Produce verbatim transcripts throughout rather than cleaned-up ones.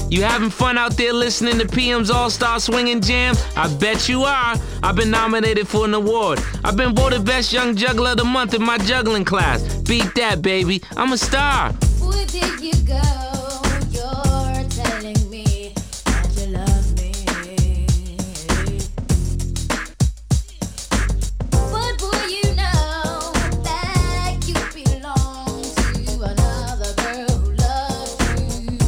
You having fun out there listening to P M's All-Star Swinging Jam? I bet you are. I've been nominated for an award. I've been voted Best Young Juggler of the Month in my juggling class. Beat that, baby. I'm a star. Where did you go? You're telling me that you love me. But boy, you know that you belong to another girl who loves you.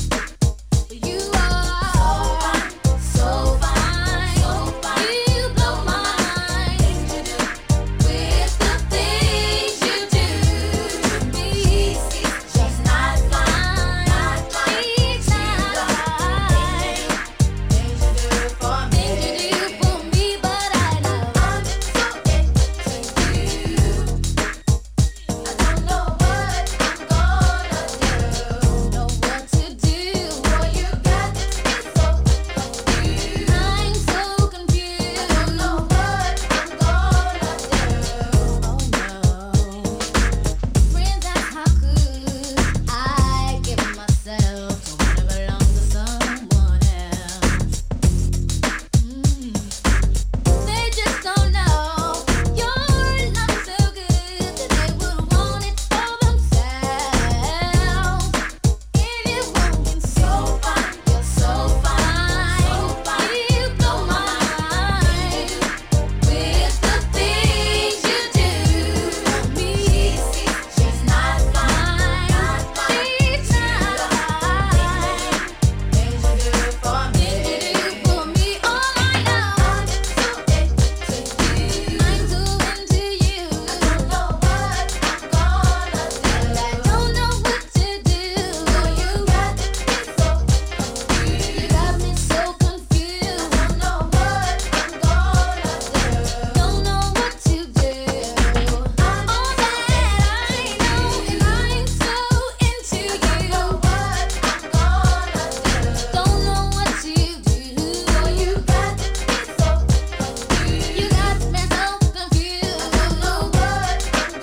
You are so fine, so fine. You blow my mind with the things you do to me. She's not fine, not fine. She's not fine. Things you do for me, things you do for me, but I know I'm so into you. I don't know what I'm gonna do, know what to do. Boy, you got me so confused. I'm so confused. I don't know what I'm gonna do. Oh no. Friends ask how could I give myself to wanna belong to someone else. Mm. They just don't know your love so good that they would want it for themselves. If you walking so fine, you're so fine. You blow my mind with the things you do for me. She's not fine, not fine. She's not fine. Things you do for me, things you do for me. All I know, I'm so into you. I'm so into you. I don't know what I'm gonna do. I don't know what to do. You got me so confused. You got me so confused. I don't know what I'm gonna do. Don't know what to do. All that I know is I'm so into you. I don't know what I'm gonna do. Don't know what to do. You got me so confused. You got me so confused. I don't know what I'm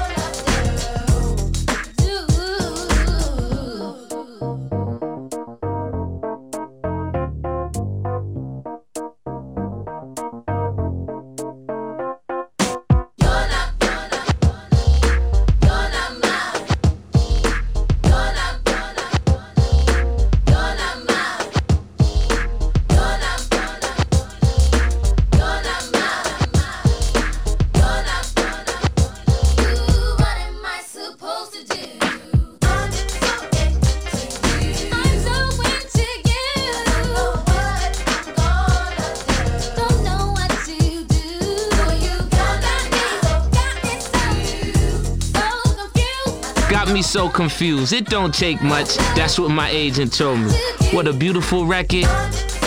You're not, you're not, you're not mine. You're not, you're not, you're not mine. You're not, you're not, you're not mine. You're not, you're not. Ooh, what am I supposed to do? I'm so into you. I'm so into you. I don't know what I'm gonna do. Don't know what to do. You got me, got me so, so confused. Got me so confused. It don't take much. That's what my agent told me. What a beautiful record.